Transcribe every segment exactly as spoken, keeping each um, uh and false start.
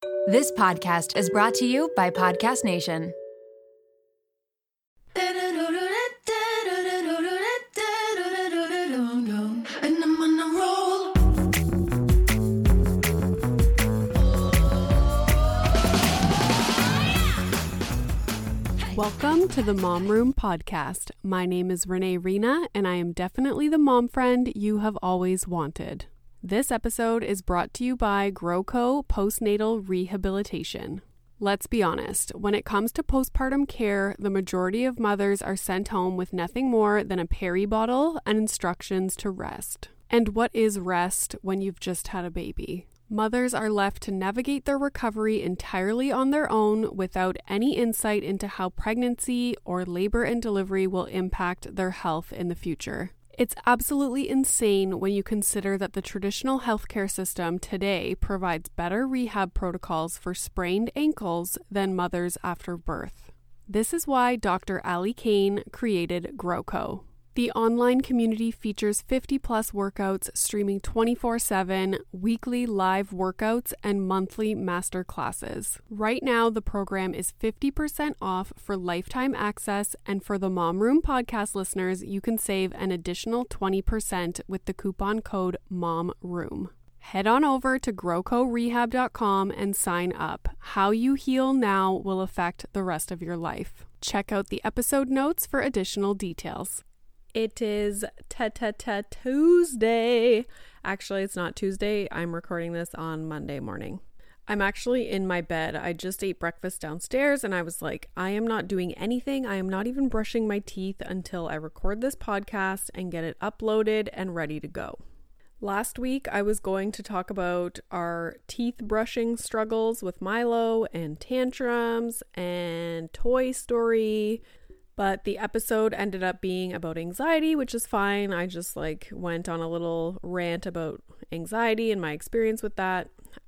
This podcast is brought to you by Podcast Nation. Welcome to the Mom Room Podcast. My name is Renee Rena, and I am definitely the mom friend you have always wanted. This episode is brought to you by GrowCo Postnatal Rehabilitation. Let's be honest, when it comes to postpartum care, the majority of mothers are sent home with nothing more than a peri bottle and instructions to rest. And what is rest when you've just had a baby? Mothers are left to navigate their recovery entirely on their own without any insight into how pregnancy or labor and delivery will impact their health in the future. It's absolutely insane when you consider that the traditional healthcare system today provides better rehab protocols for sprained ankles than mothers after birth. This is why Doctor Ali Kane created GrowCo. The online community features fifty plus workouts streaming twenty-four seven, weekly live workouts, and monthly master classes. Right now, the program is fifty percent off for lifetime access, and for the Mom Room podcast listeners, you can save an additional twenty percent with the coupon code MOMROOM. Head on over to grow co rehab dot com and sign up. How you heal now will affect the rest of your life. Check out the episode notes for additional details. It is ta-ta-ta Tuesday. Actually, it's not Tuesday. I'm recording this on Monday morning. I'm actually in my bed. I just ate breakfast downstairs and I was like, I am not doing anything. I am not even brushing my teeth until I record this podcast and get it uploaded and ready to go. Last week, I was going to talk about our teeth brushing struggles with Milo and tantrums and Toy Story. But the episode ended up being about anxiety, which is fine. I just like went on a little rant about anxiety and my experience with that.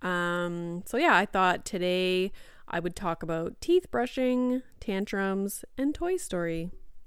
Um, so yeah, I thought today I would talk about teeth brushing, tantrums, and Toy Story.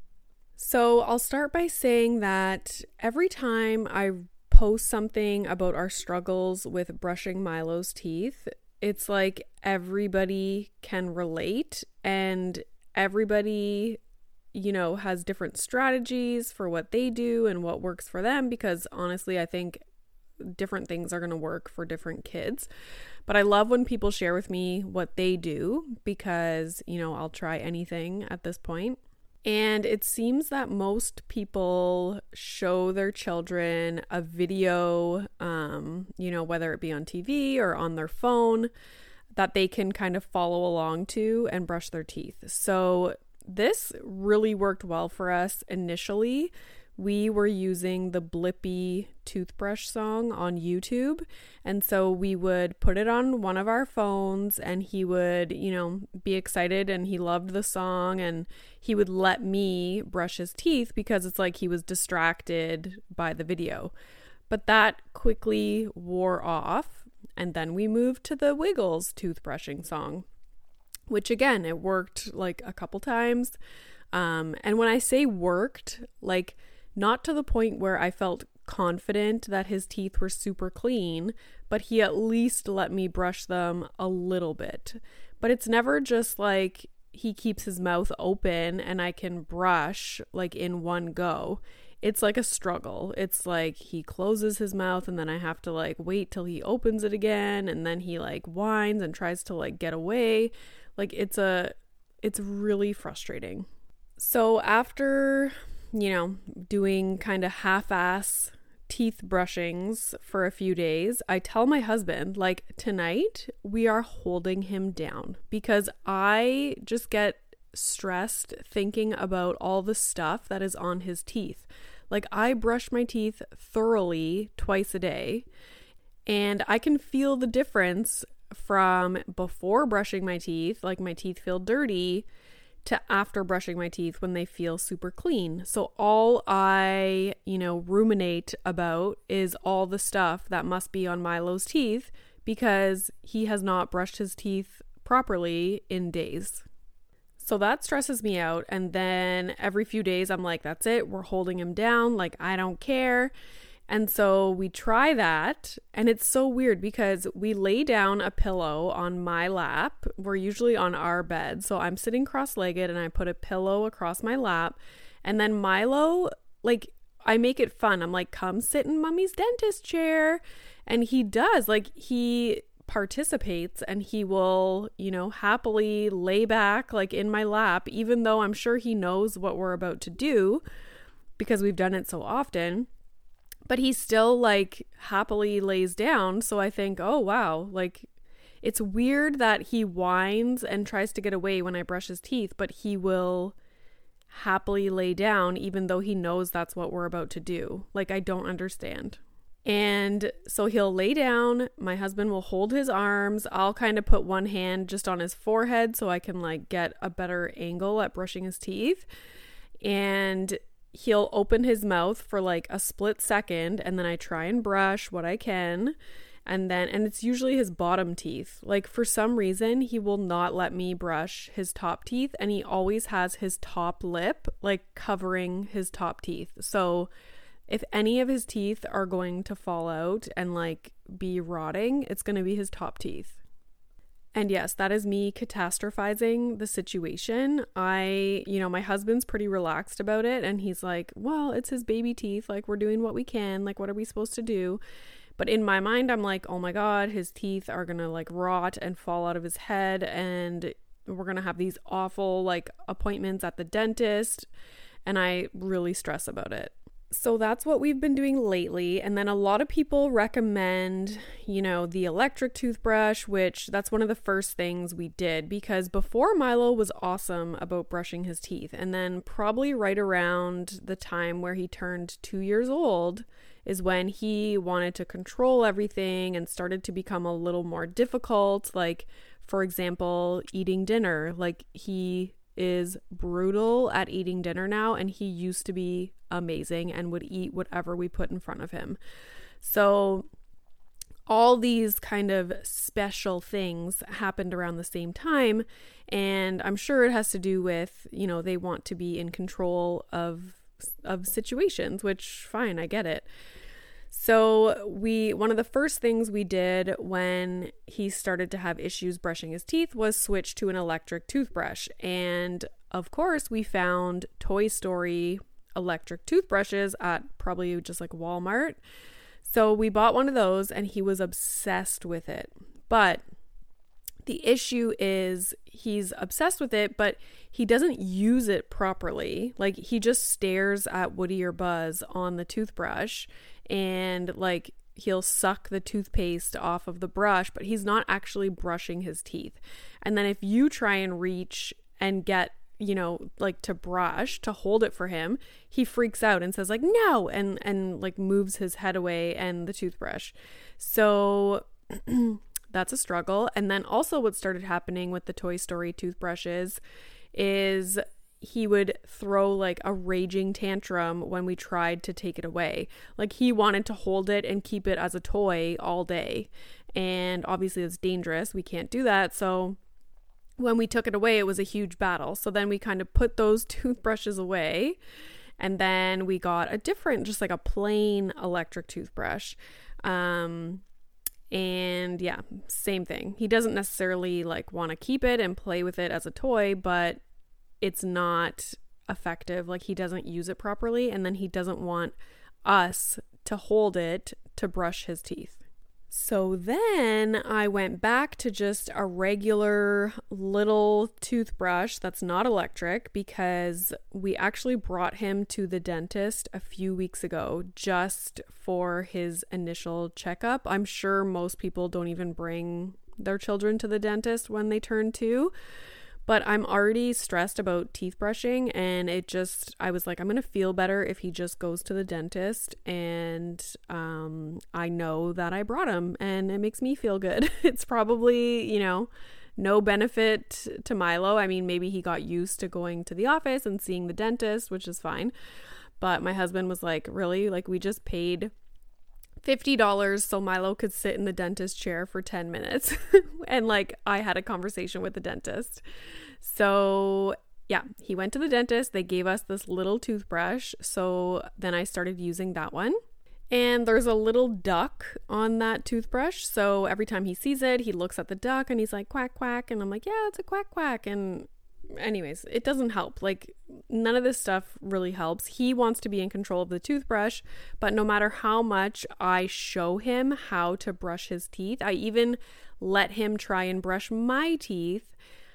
So I'll start by saying that every time I post something about our struggles with brushing Milo's teeth, it's like everybody can relate and everybody, you know, has different strategies for what they do and what works for them, because honestly, I think different things are going to work for different kids. But I love when people share with me what they do because, you know, I'll try anything at this point. And it seems that most people show their children a video, um, you know, whether it be on T V or on their phone, that they can kind of follow along to and brush their teeth. So this really worked well for us initially. We were using the Blippi toothbrush song on YouTube. And so we would put it on one of our phones and he would, you know, be excited and he loved the song and he would let me brush his teeth because it's like he was distracted by the video. But that quickly wore off. And then we moved to the Wiggles toothbrushing song, which again, it worked like a couple times. Um, and when I say worked, like not to the point where I felt confident that his teeth were super clean, but he at least let me brush them a little bit. But it's never just like he keeps his mouth open and I can brush like in one go. It's like a struggle. It's like he closes his mouth and then I have to like wait till he opens it again. And then he like whines and tries to like get away. Like it's a, it's really frustrating. So after, you know, doing kind of half-ass teeth brushings for a few days, I tell my husband, like, tonight we are holding him down because I just get stressed thinking about all the stuff that is on his teeth. Like, I brush my teeth thoroughly twice a day and I can feel the difference from before brushing my teeth, like my teeth feel dirty, to after brushing my teeth when they feel super clean. So all I, you know, ruminate about is all the stuff that must be on Milo's teeth because he has not brushed his teeth properly in days. So that stresses me out. And then every few days I'm like, that's it, we're holding him down. Like, I don't care. And so we try that, and it's so weird because we lay down a pillow on my lap. We're usually on our bed. So I'm sitting cross-legged and I put a pillow across my lap. And then Milo, like, I make it fun. I'm like, come sit in mommy's dentist chair. And he does, like, he participates and he will, you know, happily lay back like in my lap, even though I'm sure he knows what we're about to do because we've done it so often. But he still like happily lays down. So I think, oh, wow, like it's weird that he whines and tries to get away when I brush his teeth, but he will happily lay down even though he knows that's what we're about to do. Like, I don't understand. And so he'll lay down. My husband will hold his arms. I'll kind of put one hand just on his forehead so I can like get a better angle at brushing his teeth. And he'll open his mouth for like a split second, and then I try and brush what I can. And then, and it's usually his bottom teeth. Like, for some reason, he will not let me brush his top teeth, and he always has his top lip like covering his top teeth. So if any of his teeth are going to fall out and like be rotting, it's going to be his top teeth. And yes, that is me catastrophizing the situation. I, you know, my husband's pretty relaxed about it, and he's like, well, it's his baby teeth. Like, we're doing what we can. Like, what are we supposed to do? But in my mind, I'm like, oh my God, his teeth are going to like rot and fall out of his head. And we're going to have these awful like appointments at the dentist. And I really stress about it. So that's what we've been doing lately. And then a lot of people recommend, you know, the electric toothbrush, which that's one of the first things we did, because before Milo was awesome about brushing his teeth. And then probably right around the time where he turned two years old is when he wanted to control everything and started to become a little more difficult. Like, for example, eating dinner. Like, he is brutal at eating dinner now, and he used to be amazing and would eat whatever we put in front of him. So all these kind of special things happened around the same time, and I'm sure it has to do with, you know, they want to be in control of of situations, which fine, I get it. So we, one of the first things we did when he started to have issues brushing his teeth was switch to an electric toothbrush. And of course we found Toy Story electric toothbrushes at probably just like Walmart. So we bought one of those and he was obsessed with it. But the issue is he's obsessed with it, but he doesn't use it properly. Like, he just stares at Woody or Buzz on the toothbrush, and like he'll suck the toothpaste off of the brush, but he's not actually brushing his teeth. And then if you try and reach and get, you know, like to brush, to hold it for him, he freaks out and says like, no, and, and like moves his head away and the toothbrush. So that's a struggle. And then also what started happening with the Toy Story toothbrushes is he would throw like a raging tantrum when we tried to take it away. Like, he wanted to hold it and keep it as a toy all day. And obviously it's dangerous. We can't do that. So when we took it away, it was a huge battle. So then we kind of put those toothbrushes away, and then we got a different, just like a plain electric toothbrush. Um, and yeah, same thing. He doesn't necessarily like want to keep it and play with it as a toy, but it's not effective. Like, he doesn't use it properly, and then he doesn't want us to hold it to brush his teeth. So then I went back to just a regular little toothbrush that's not electric, because we actually brought him to the dentist a few weeks ago just for his initial checkup. I'm sure most people don't even bring their children to the dentist when they turn two. But I'm already stressed about teeth brushing, and it just, I was like, I'm going to feel better if he just goes to the dentist, and um, I know that I brought him, and it makes me feel good. It's probably, you know, no benefit to Milo. I mean, maybe he got used to going to the office and seeing the dentist, which is fine. But my husband was like, really? Like, we just paid fifty dollars so Milo could sit in the dentist chair for ten minutes. And like, I had a conversation with the dentist. So yeah, he went to the dentist. They gave us this little toothbrush. So then I started using that one. And there's a little duck on that toothbrush. So every time he sees it, he looks at the duck and he's like, quack, quack. And I'm like, yeah, it's a quack, quack. And anyways, it doesn't help. Like, none of this stuff really helps. He wants to be in control of the toothbrush, but no matter how much I show him how to brush his teeth, I even let him try and brush my teeth.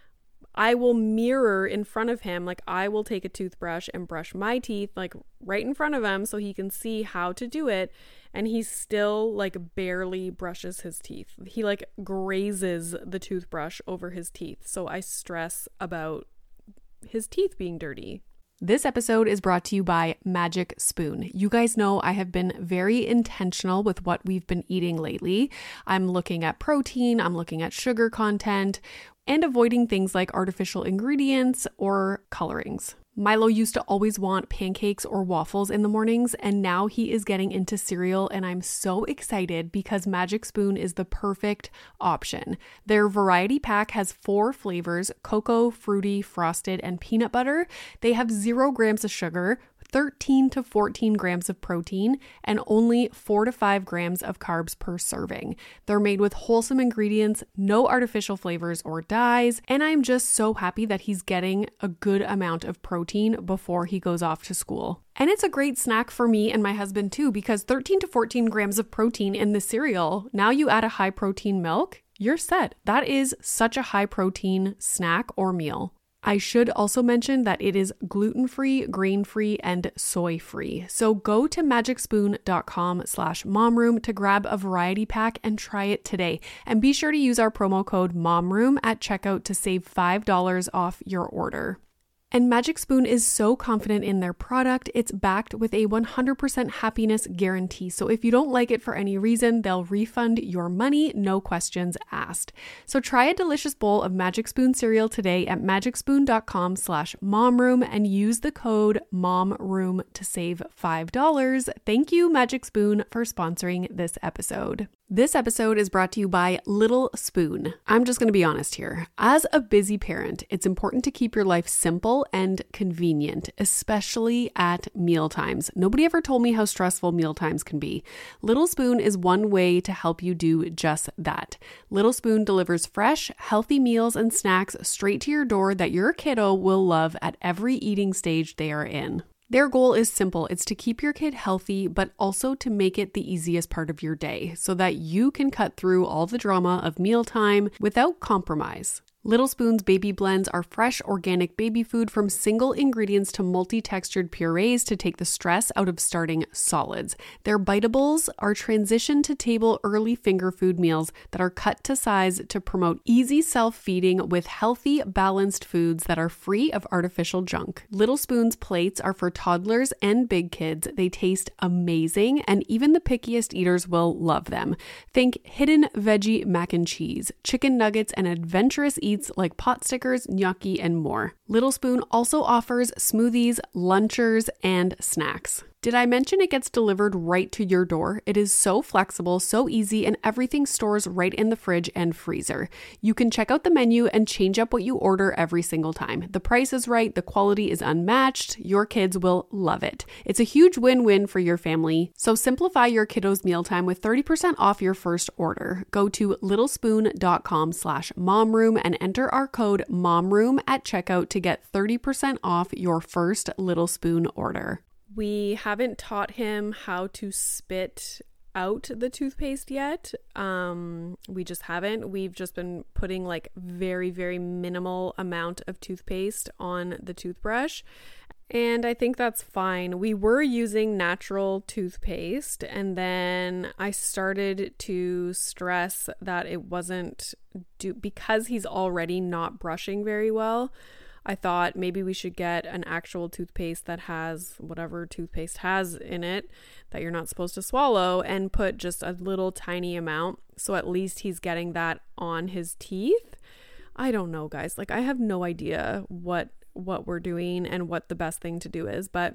I will mirror in front of him, like I will take a toothbrush and brush my teeth like right in front of him so he can see how to do it, and he still like barely brushes his teeth. He like grazes the toothbrush over his teeth. So I stress about his teeth being dirty. This episode is brought to you by Magic Spoon. You guys know I have been very intentional with what we've been eating lately. I'm looking at protein, I'm looking at sugar content, and avoiding things like artificial ingredients or colorings. Milo used to always want pancakes or waffles in the mornings, and now he is getting into cereal, and I'm so excited because Magic Spoon is the perfect option. Their variety pack has four flavors: cocoa, fruity, frosted, and peanut butter. They have zero grams of sugar, thirteen to fourteen grams of protein, and only four to five grams of carbs per serving. They're made with wholesome ingredients, no artificial flavors or dyes, and I'm just so happy that he's getting a good amount of protein before he goes off to school. And it's a great snack for me and my husband too, because thirteen to fourteen grams of protein in the cereal, now you add a high protein milk, you're set. That is such a high protein snack or meal. I should also mention that it is gluten-free, grain-free, and soy-free. So go to magicspoon.com slash momroom to grab a variety pack and try it today. And be sure to use our promo code momroom at checkout to save five dollars off your order. And Magic Spoon is so confident in their product, it's backed with a one hundred percent happiness guarantee. So if you don't like it for any reason, they'll refund your money, no questions asked. So try a delicious bowl of Magic Spoon cereal today at magicspoon.com slash momroom and use the code momroom to save five dollars. Thank you, Magic Spoon, for sponsoring this episode. This episode is brought to you by Little Spoon. I'm just going to be honest here. As a busy parent, it's important to keep your life simple and convenient, especially at mealtimes. Nobody ever told me how stressful mealtimes can be. Little Spoon is one way to help you do just that. Little Spoon delivers fresh, healthy meals and snacks straight to your door that your kiddo will love at every eating stage they are in. Their goal is simple. It's to keep your kid healthy, but also to make it the easiest part of your day so that you can cut through all the drama of mealtime without compromise. Little Spoon's baby blends are fresh, organic baby food from single ingredients to multi-textured purees to take the stress out of starting solids. Their biteables are transition to table early finger food meals that are cut to size to promote easy self-feeding with healthy, balanced foods that are free of artificial junk. Little Spoon's plates are for toddlers and big kids. They taste amazing, and even the pickiest eaters will love them. Think hidden veggie mac and cheese, chicken nuggets, and adventurous eats like pot stickers, gnocchi, and more. Little Spoon also offers smoothies, lunchers, and snacks. Did I mention it gets delivered right to your door? It is so flexible, so easy, and everything stores right in the fridge and freezer. You can check out the menu and change up what you order every single time. The price is right, the quality is unmatched, your kids will love it. It's a huge win-win for your family. So simplify your kiddos' mealtime with thirty percent off your first order. Go to littlespoon.com slash momroom and enter our code momroom at checkout to get thirty percent off your first Little Spoon order. We haven't taught him how to spit out the toothpaste yet. Um, we just haven't. We've just been putting like very, very minimal amount of toothpaste on the toothbrush. And I think that's fine. We were using natural toothpaste, and then I started to stress that it wasn't do because he's already not brushing very well. I thought maybe we should get an actual toothpaste that has whatever toothpaste has in it that you're not supposed to swallow, and put just a little tiny amount. So at least he's getting that on his teeth. I don't know, guys. Like, I have no idea what what we're doing and what the best thing to do is, but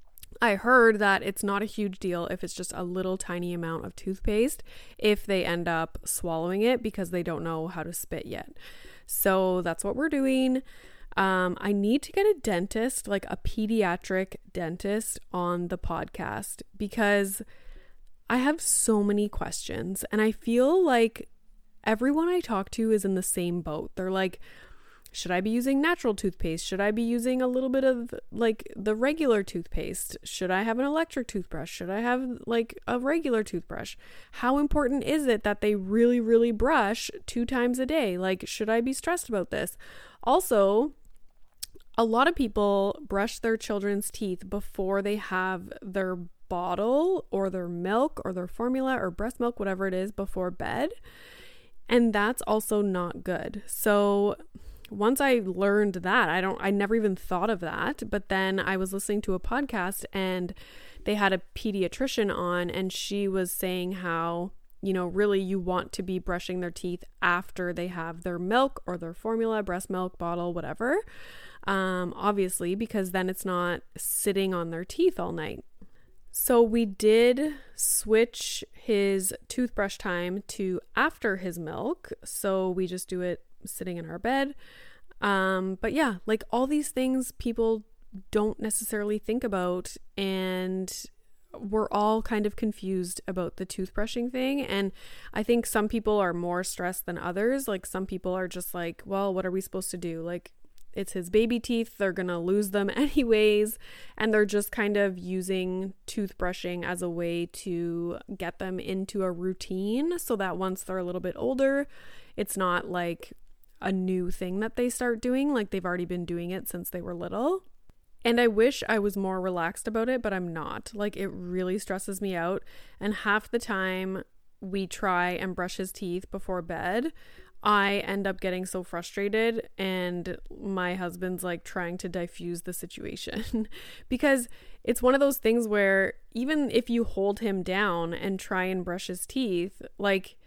I heard that it's not a huge deal if it's just a little tiny amount of toothpaste if they end up swallowing it because they don't know how to spit yet. So that's what we're doing. Um, I need to get a dentist, like a pediatric dentist, on the podcast, because I have so many questions, and I feel like everyone I talk to is in the same boat. They're like, should I be using natural toothpaste? Should I be using a little bit of like the regular toothpaste? Should I have an electric toothbrush? Should I have like a regular toothbrush? How important is it that they really, really brush two times a day? Like, should I be stressed about this? Also, a lot of people brush their children's teeth before they have their bottle or their milk or their formula or breast milk, whatever it is, before bed. And that's also not good. So once I learned that, I don't, I never even thought of that. But then I was listening to a podcast and they had a pediatrician on, and she was saying how, you know, really you want to be brushing their teeth after they have their milk or their formula, breast milk, bottle, whatever. Um, obviously, because then it's not sitting on their teeth all night. So we did switch his toothbrush time to after his milk. So we just do it sitting in our bed. Um, but yeah, like all these things people don't necessarily think about, and we're all kind of confused about the toothbrushing thing. And I think some people are more stressed than others. Like some people are just like, well, what are we supposed to do? Like, it's his baby teeth. They're going to lose them anyways. And they're just kind of using toothbrushing as a way to get them into a routine so that once they're a little bit older, it's not like a new thing that they start doing. Like they've already been doing it since they were little. And I wish I was more relaxed about it, but I'm not. Like it really stresses me out. And half the time we try and brush his teeth before bed, I end up getting so frustrated, and my husband's like trying to diffuse the situation because it's one of those things where even if you hold him down and try and brush his teeth, like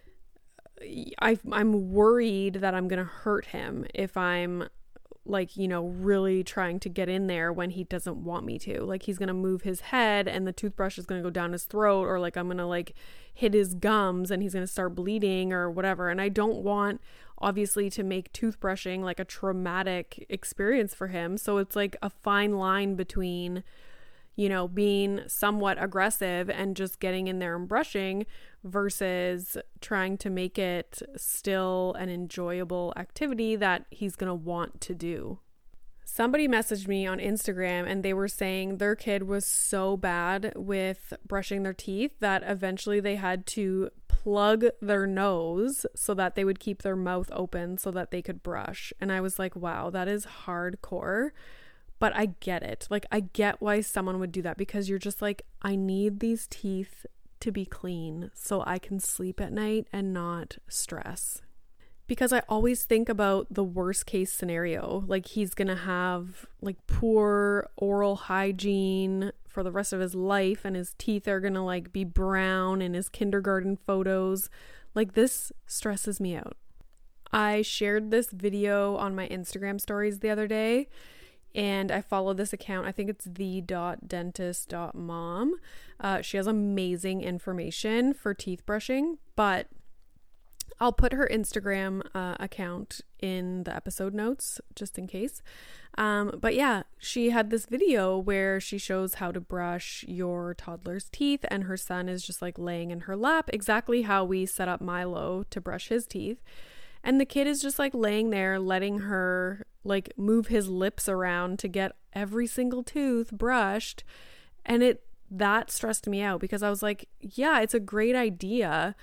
I, I'm worried that I'm going to hurt him if I'm like, you know, really trying to get in there when he doesn't want me to. Like he's going to move his head and the toothbrush is going to go down his throat, or like I'm going to like hit his gums and he's going to start bleeding or whatever. And I don't want obviously to make toothbrushing like a traumatic experience for him. So it's like a fine line between, you know, being somewhat aggressive and just getting in there and brushing versus trying to make it still an enjoyable activity that he's going to want to do. Somebody messaged me on Instagram and they were saying their kid was so bad with brushing their teeth that eventually they had to plug their nose so that they would keep their mouth open so that they could brush. And I was like, wow, that is hardcore. But I get it. Like, I get why someone would do that, because you're just like, I need these teeth to be clean so I can sleep at night and not stress. Because I always think about the worst case scenario. Like, he's going to have like poor oral hygiene for the rest of his life, and his teeth are going to like be brown in his kindergarten photos. Like, this stresses me out. I shared this video on my Instagram stories the other day. And I follow this account. I think it's the dot dentist dot mom. Uh, she has amazing information for teeth brushing, but I'll put her Instagram uh, account in the episode notes just in case. Um, but yeah, she had this video where she shows how to brush your toddler's teeth, and her son is just like laying in her lap, exactly how we set up Milo to brush his teeth. And the kid is just like laying there, letting her like move his lips around to get every single tooth brushed. And it, that stressed me out because I was like, yeah, it's a great idea.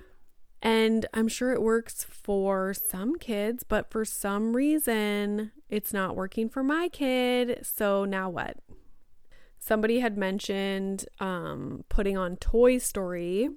And I'm sure it works for some kids, but for some reason it's not working for my kid. So now what? Somebody had mentioned um, putting on Toy Story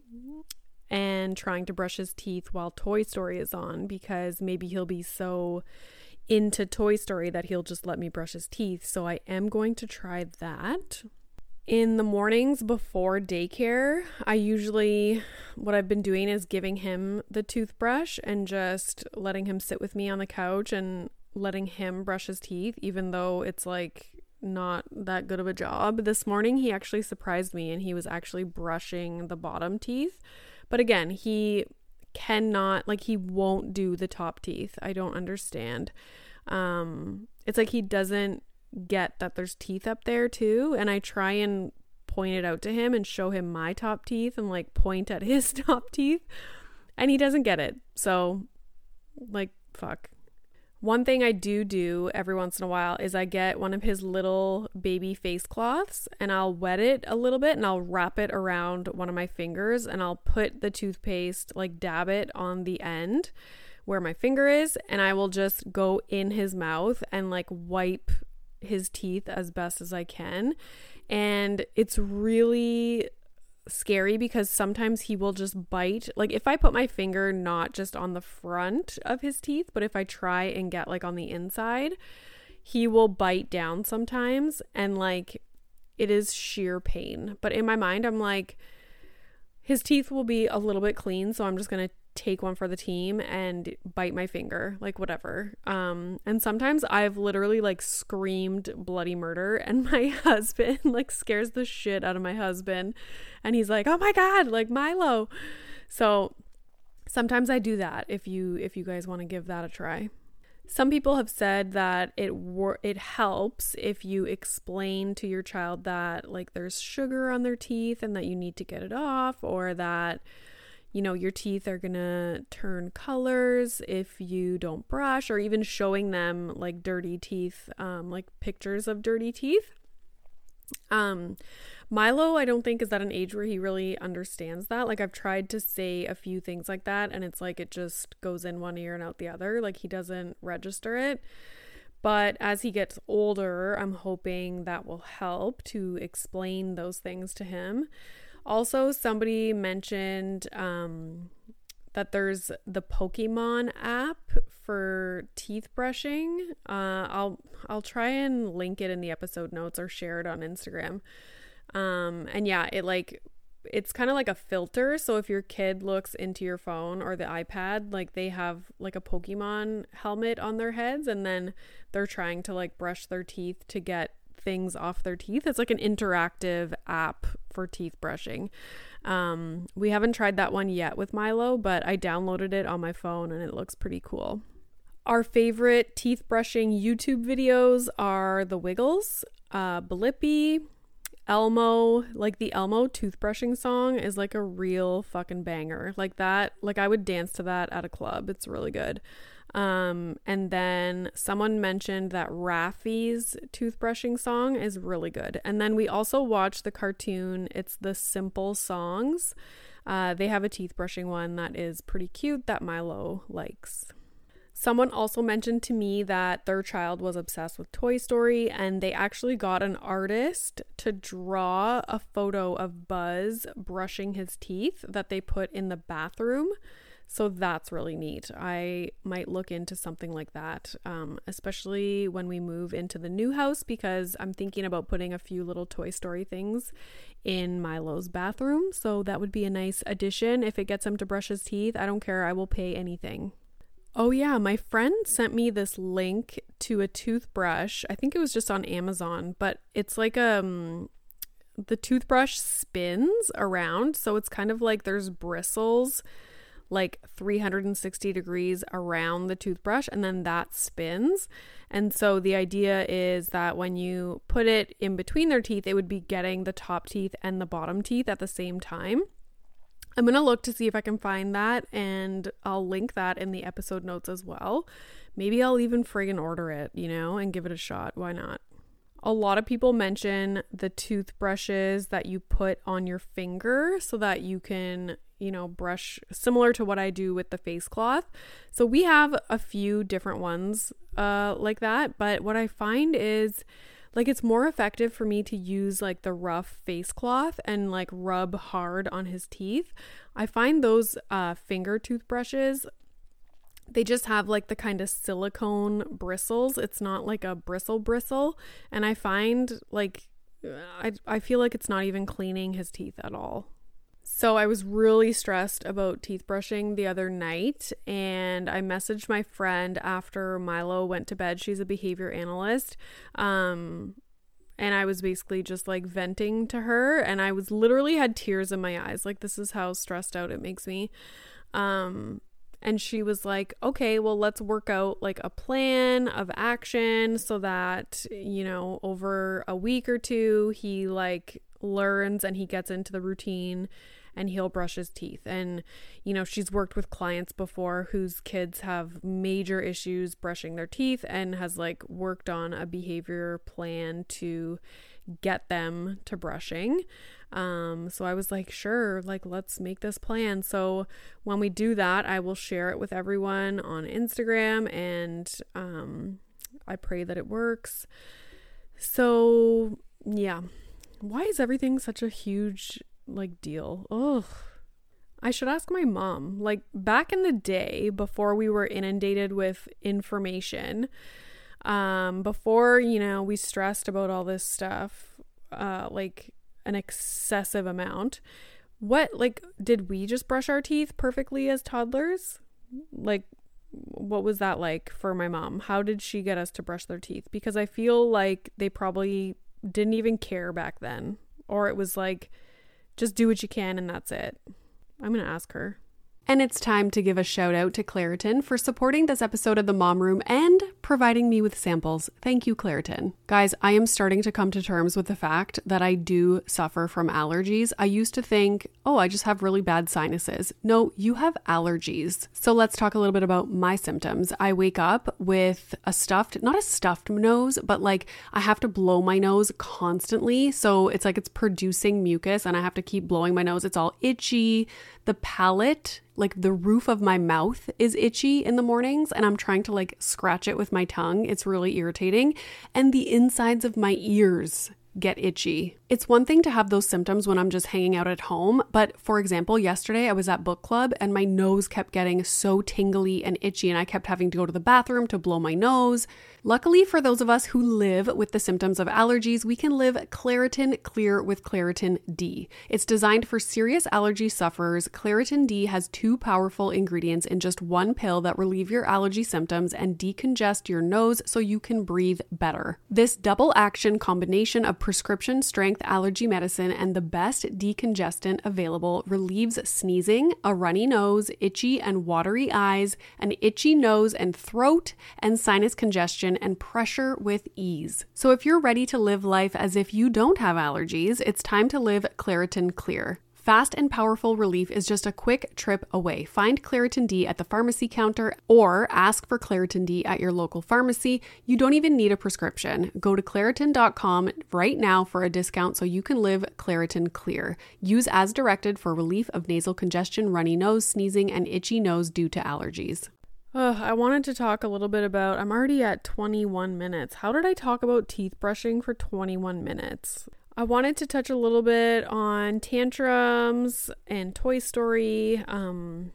and trying to brush his teeth while Toy Story is on, because maybe he'll be so into Toy Story that he'll just let me brush his teeth. So I am going to try that. In the mornings before daycare, I usually, what I've been doing is giving him the toothbrush and just letting him sit with me on the couch and letting him brush his teeth, even though it's like not that good of a job. This morning, he actually surprised me and he was actually brushing the bottom teeth. But again, he cannot, like he won't do the top teeth. I don't understand. Um, it's like he doesn't get that there's teeth up there too. And I try and point it out to him and show him my top teeth and like point at his top teeth, and he doesn't get it. So like, fuck. One thing I do do every once in a while is I get one of his little baby face cloths and I'll wet it a little bit and I'll wrap it around one of my fingers and I'll put the toothpaste, like dab it on the end where my finger is, and I will just go in his mouth and like wipe his teeth as best as I can. And it's really scary because sometimes he will just bite. Like if I put my finger not just on the front of his teeth, but if I try and get like on the inside, he will bite down sometimes, and like it is sheer pain. But in my mind, I'm like, his teeth will be a little bit clean, so I'm just gonna take one for the team and bite my finger, like whatever. Um and sometimes I've literally like screamed bloody murder, and my husband like scares the shit out of my husband, and he's like, oh my god, like Milo. So sometimes I do that if you if you guys want to give that a try. Some people have said that it wor- it helps if you explain to your child that like there's sugar on their teeth and that you need to get it off, or that, you know, your teeth are gonna turn colors if you don't brush, or even showing them like dirty teeth, um, like pictures of dirty teeth. Um, Milo, I don't think is at an age where he really understands that. Like I've tried to say a few things like that, and it's like it just goes in one ear and out the other. Like he doesn't register it. But as he gets older, I'm hoping that will help to explain those things to him. Also, somebody mentioned um, that there's the Pokemon app for teeth brushing. Uh, I'll I'll try and link it in the episode notes or share it on Instagram. Um, and yeah, it like it's kind of like a filter. So if your kid looks into your phone or the iPad, like they have like a Pokemon helmet on their heads, and then they're trying to like brush their teeth to get things off their teeth. It's like an interactive app for teeth brushing. Um, we haven't tried that one yet with Milo, but I downloaded it on my phone and it looks pretty cool. Our favorite teeth brushing YouTube videos are the Wiggles, uh, Blippi, Elmo. Like the Elmo toothbrushing song is like a real fucking banger. Like that, like I would dance to that at a club. It's really good. Um, and then someone mentioned that Raffi's toothbrushing song is really good. And then we also watched the cartoon. It's the Simple Songs. Uh, they have a teeth brushing one that is pretty cute that Milo likes. Someone also mentioned to me that their child was obsessed with Toy Story, and they actually got an artist to draw a photo of Buzz brushing his teeth that they put in the bathroom. So that's really neat. I might look into something like that, um, especially when we move into the new house, because I'm thinking about putting a few little Toy Story things in Milo's bathroom. So that would be a nice addition. If it gets him to brush his teeth, I don't care. I will pay anything. Oh yeah, my friend sent me this link to a toothbrush. I think it was just on Amazon, but it's like um the toothbrush spins around. So it's kind of like there's bristles like three hundred sixty degrees around the toothbrush, and then that spins. And so the idea is that when you put it in between their teeth, it would be getting the top teeth and the bottom teeth at the same time. I'm going to look to see if I can find that, and I'll link that in the episode notes as well. Maybe I'll even friggin' order it, you know, and give it a shot. Why not? A lot of people mention the toothbrushes that you put on your finger so that you can, you know, brush similar to what I do with the face cloth. So we have a few different ones uh, like that, but what I find is like it's more effective for me to use like the rough face cloth and like rub hard on his teeth. I find those uh, finger toothbrushes, they just have like the kind of silicone bristles. It's not like a bristle bristle. And I find like, I, I feel like it's not even cleaning his teeth at all. So I was really stressed about teeth brushing the other night, and I messaged my friend after Milo went to bed. She's a behavior analyst. Um, and I was basically just like venting to her, and I was literally had tears in my eyes. Like, this is how stressed out it makes me. Um, and she was like, okay, well, let's work out like a plan of action so that, you know, over a week or two, he like learns and he gets into the routine and he'll brush his teeth. And, you know, she's worked with clients before whose kids have major issues brushing their teeth and has like worked on a behavior plan to get them to brushing. Um, so I was like, sure, like, let's make this plan. So when we do that, I will share it with everyone on Instagram, and um, I pray that it works. So yeah, why is everything such a huge like deal? Ugh. I should ask my mom. Like back in the day, before we were inundated with information, um, before, you know, we stressed about all this stuff, uh, like an excessive amount, what, like, did we just brush our teeth perfectly as toddlers? Like, what was that like for my mom? How did she get us to brush their teeth? Because I feel like they probably didn't even care back then, or it was like, just do what you can and that's it. I'm going to ask her. And it's time to give a shout out to Claritin for supporting this episode of The Mom Room and providing me with samples. Thank you, Claritin. Guys, I am starting to come to terms with the fact that I do suffer from allergies. I used to think, oh, I just have really bad sinuses. No, you have allergies. So let's talk a little bit about my symptoms. I wake up with a stuffed, not a stuffed nose, but like I have to blow my nose constantly. So it's like it's producing mucus and I have to keep blowing my nose. It's all itchy. The palate, like the roof of my mouth is itchy in the mornings and I'm trying to like scratch it with my tongue. It's really irritating. And the insides of my ears get itchy. It's one thing to have those symptoms when I'm just hanging out at home, but for example, yesterday I was at book club and my nose kept getting so tingly and itchy and I kept having to go to the bathroom to blow my nose. Luckily for those of us who live with the symptoms of allergies, we can live Claritin Clear with Claritin D. It's designed for serious allergy sufferers. Claritin D has two powerful ingredients in just one pill that relieve your allergy symptoms and decongest your nose so you can breathe better. This double action combination of prescription strength allergy medicine and the best decongestant available relieves sneezing, a runny nose, itchy and watery eyes, an itchy nose and throat, and sinus congestion and pressure with ease. So if you're ready to live life as if you don't have allergies, it's time to live Claritin Clear. Fast and powerful relief is just a quick trip away. Find Claritin D at the pharmacy counter or ask for Claritin D at your local pharmacy. You don't even need a prescription. Go to Claritin dot com right now for a discount so you can live Claritin Clear. Use as directed for relief of nasal congestion, runny nose, sneezing, and itchy nose due to allergies. Uh, I wanted to talk a little bit about, I'm already at twenty-one minutes. How did I talk about teeth brushing for twenty-one minutes? I wanted to touch a little bit on tantrums and Toy Story, um,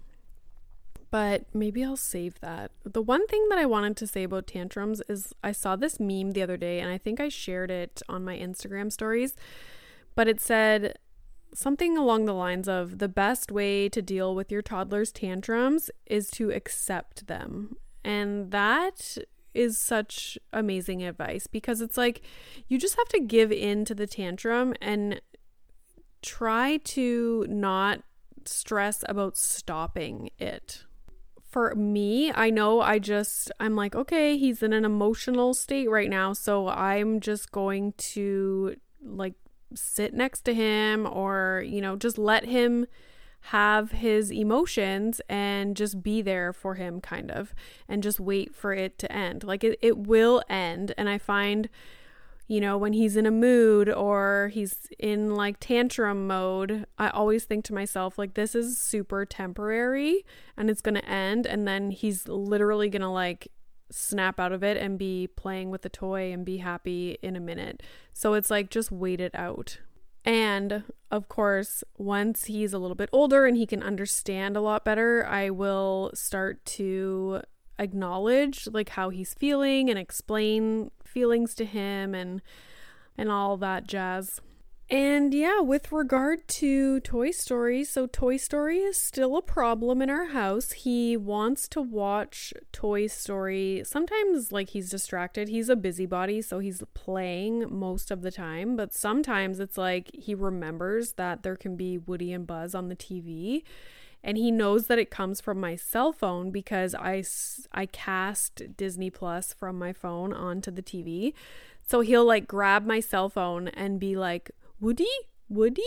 but maybe I'll save that. The one thing that I wanted to say about tantrums is I saw this meme the other day and I think I shared it on my Instagram stories, but it said something along the lines of the best way to deal with your toddler's tantrums is to accept them. And that is such amazing advice because it's like you just have to give in to the tantrum and try to not stress about stopping it. For me, I know I just, I'm like, okay, he's in an emotional state right now, so I'm just going to like sit next to him or, you know, just let him have his emotions and just be there for him kind of, and just wait for it to end. Like it, it will end. And I find, you know, when he's in a mood or he's in like tantrum mode, I always think to myself, like, this is super temporary and it's going to end. And then he's literally going to like snap out of it and be playing with the toy and be happy in a minute. So it's like, just wait it out. And of course, once he's a little bit older and he can understand a lot better, I will start to acknowledge like how he's feeling and explain feelings to him and and all that jazz. And yeah, with regard to Toy Story, so Toy Story is still a problem in our house. He wants to watch Toy Story. Sometimes like he's distracted. He's a busybody, so he's playing most of the time. But sometimes it's like he remembers that there can be Woody and Buzz on the T V. And he knows that it comes from my cell phone because I, I cast Disney Plus from my phone onto the T V. So he'll like grab my cell phone and be like, Woody, Woody?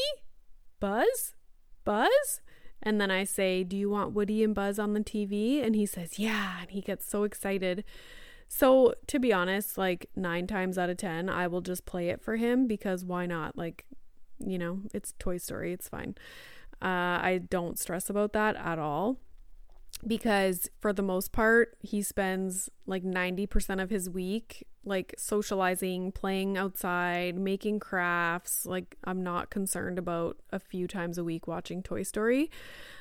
Buzz? Buzz? And then I say, do you want Woody and Buzz on the T V? And he says, yeah. And he gets so excited. So to be honest, like nine times out of ten, I will just play it for him because why not? Like, you know, it's Toy Story. It's fine. Uh, I don't stress about that at all because for the most part, he spends like ninety percent of his week like socializing, playing outside, making crafts. Like I'm not concerned about a few times a week watching Toy Story.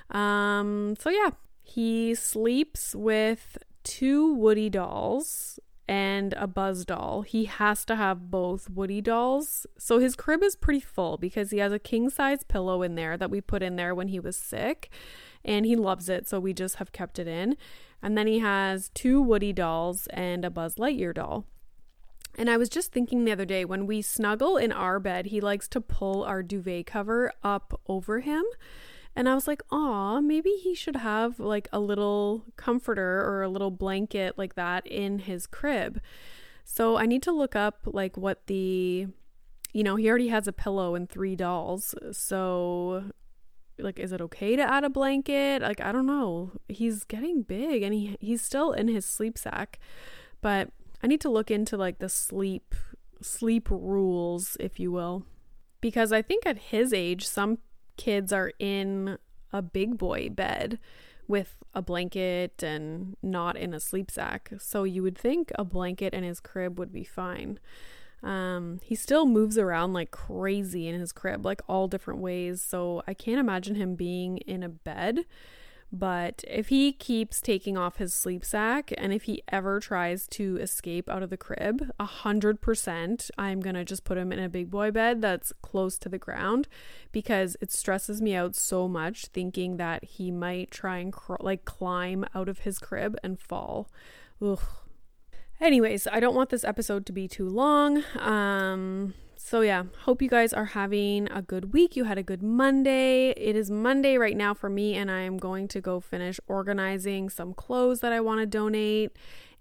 Um, so yeah, he sleeps with two Woody dolls and a Buzz doll. He has to have both Woody dolls. So his crib is pretty full because he has a king size pillow in there that we put in there when he was sick and he loves it. So we just have kept it in. And then he has two Woody dolls and a Buzz Lightyear doll. And I was just thinking the other day, when we snuggle in our bed, he likes to pull our duvet cover up over him. And I was like, aw, maybe he should have like a little comforter or a little blanket like that in his crib. So I need to look up like what the, you know, he already has a pillow and three dolls. So like, is it okay to add a blanket? Like, I don't know. He's getting big and he he's still in his sleep sack. But I need to look into like the sleep sleep rules, if you will. Because I think at his age, some kids are in a big boy bed with a blanket and not in a sleep sack. So you would think a blanket in his crib would be fine. Um, he still moves around like crazy in his crib, like all different ways. So I can't imagine him being in a bed. But if he keeps taking off his sleep sack and if he ever tries to escape out of the crib, a hundred percent, I'm going to just put him in a big boy bed that's close to the ground because it stresses me out so much thinking that he might try and cr- like climb out of his crib and fall. Ugh. Anyways, I don't want this episode to be too long. Um, So yeah, hope you guys are having a good week. You had a good Monday. It is Monday right now for me, and I'm going to go finish organizing some clothes that I want to donate.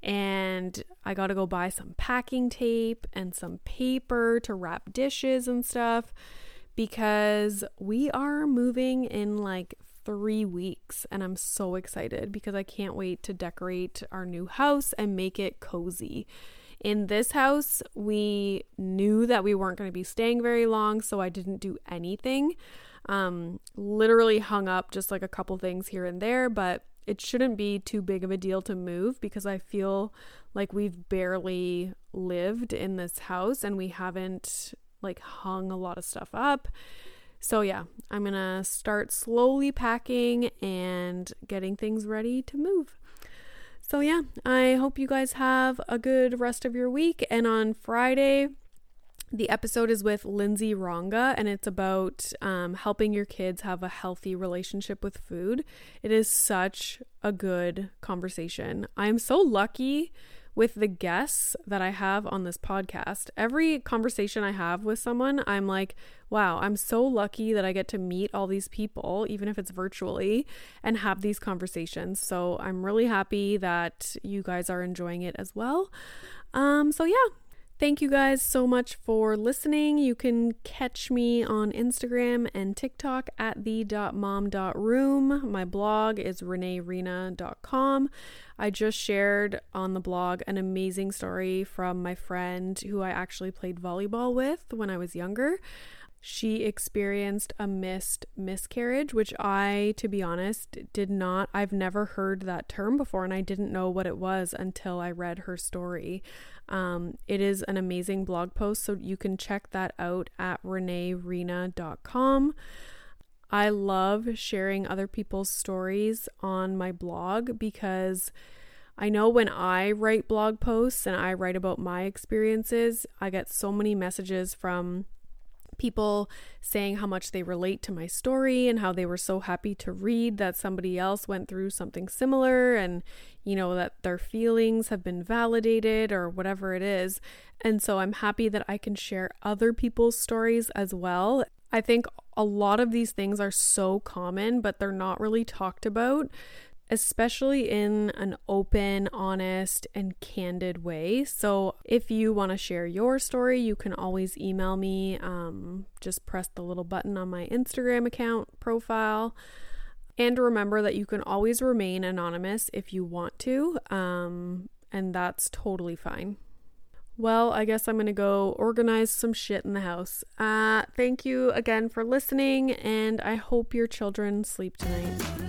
And I got to go buy some packing tape and some paper to wrap dishes and stuff because we are moving in like three weeks. And I'm so excited because I can't wait to decorate our new house and make it cozy. In this house, we knew that we weren't going to be staying very long, so I didn't do anything. Um, literally hung up just like a couple things here and there, but it shouldn't be too big of a deal to move because I feel like we've barely lived in this house and we haven't like hung a lot of stuff up. So yeah, I'm going to start slowly packing and getting things ready to move. So yeah, I hope you guys have a good rest of your week. And on Friday, the episode is with Lindsay Ronga, and it's about um, helping your kids have a healthy relationship with food. It is such a good conversation. I'm so lucky with the guests that I have on this podcast. Every conversation I have with someone, I'm like, wow, I'm so lucky that I get to meet all these people, even if it's virtually, and have these conversations. So I'm really happy that you guys are enjoying it as well. Um, so yeah. Thank you guys so much for listening. You can catch me on Instagram and TikTok at the dot mom dot room. My blog is renee rena dot com. I just shared on the blog an amazing story from my friend who I actually played volleyball with when I was younger. She experienced a missed miscarriage, which I, to be honest, did not, I've never heard that term before, and I didn't know what it was until I read her story. Um, it is an amazing blog post, so you can check that out at renee rena dot com. I love sharing other people's stories on my blog because I know when I write blog posts and I write about my experiences, I get so many messages from people saying how much they relate to my story and how they were so happy to read that somebody else went through something similar and, you know, that their feelings have been validated or whatever it is. And so I'm happy that I can share other people's stories as well. I think a lot of these things are so common, but they're not really talked about. especially in an open, honest, and candid way. So if you want to share your story, you can always email me. Um, just press the little button on my Instagram account profile. And remember that you can always remain anonymous if you want to, um, and that's totally fine. Well, I guess I'm going to go organize some shit in the house. Uh, thank you again for listening, and I hope your children sleep tonight.